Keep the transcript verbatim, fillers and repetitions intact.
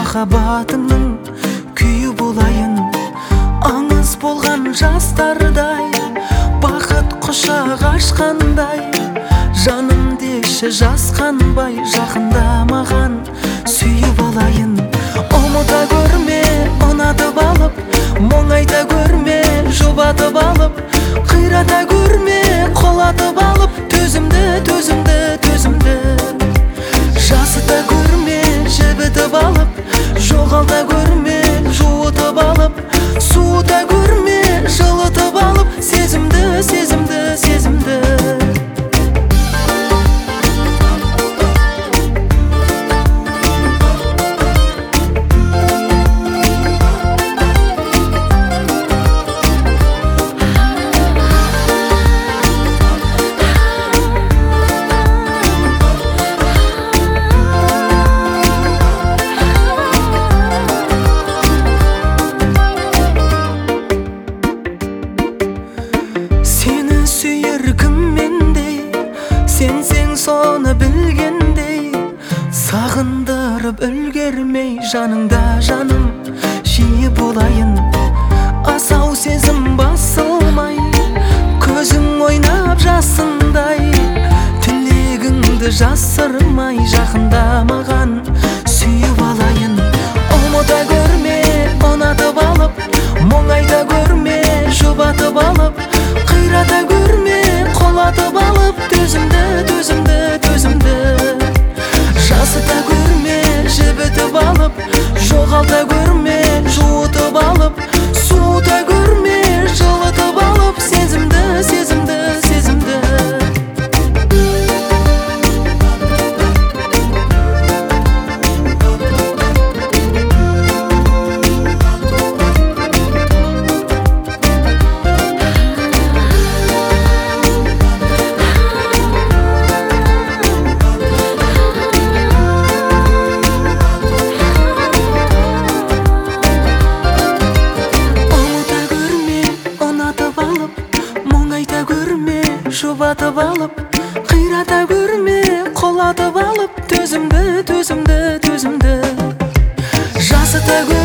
махаббатыңның күйі болайын. Аңыз болған жастардай, бақыт құшақ ашқандай, жаным деші жасқанбай, жақында маған сүйіп алайын. Ұмыта көрме, ұнатып алып, мұңайта көрме, жұбатып алып, қирата көрме, қолатып алып, төзімді, төзімді, төзімді. Жасыта көрме, жібітіп алып, жоғалта көрме, жуытып алып, суыта көрме, жылытып алып, сезімді, сезімді, сезімді. Сенсең соны білгендей, сағындырып үлгермей, жаныңда жаным жиі болайын. Асау сезім басылмай, көзің ойнап жасындай, тілегіңді жасырмай, жақында маған сүйіп алайын. Ұмыта көрме, ұнатып алып, мұңайта көрме, жұбатып алып, қирата көрме, қолатып алып, төзімді, төзімді, төзімді. Жасыта көрме, жібітіп алып, жоғалта көрме, жуытып алып, суыта көрме, жылытып алып, сезімді, сезімді, сезімді. Жұбатып алып, қирата көрме, қолатып алып, төзімді, төзімді, төзімді. Жасыта көрме.